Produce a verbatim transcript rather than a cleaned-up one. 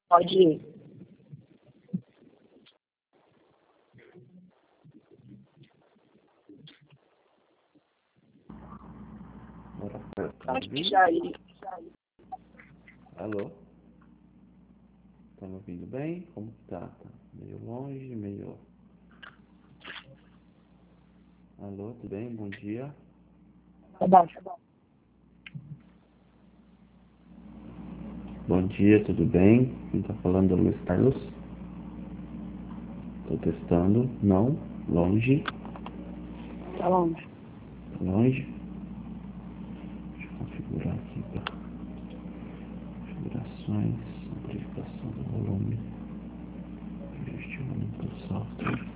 Pode ir. Bora Pode ouvir? já ir. Alô? Tá me ouvindo bem? Como que tá? Tá meio longe, meio... Alô, tudo bem? Bom dia. Tá bom. Bom dia, tudo bem? Quem tá falando é o Luiz Carlos. Tô testando. Não. Longe. Tá longe. Tá longe. Deixa eu configurar aqui. Tá? Configurações. Amplificação do volume. Gestionamento do software.